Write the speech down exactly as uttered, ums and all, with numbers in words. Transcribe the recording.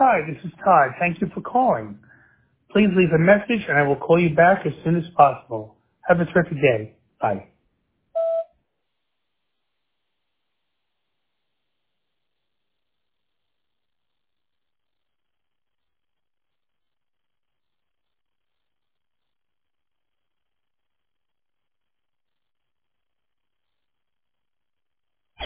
Hi, this is Todd. Thank you for calling. Please leave a message and I will call you back as soon as possible. Have a terrific day. Bye.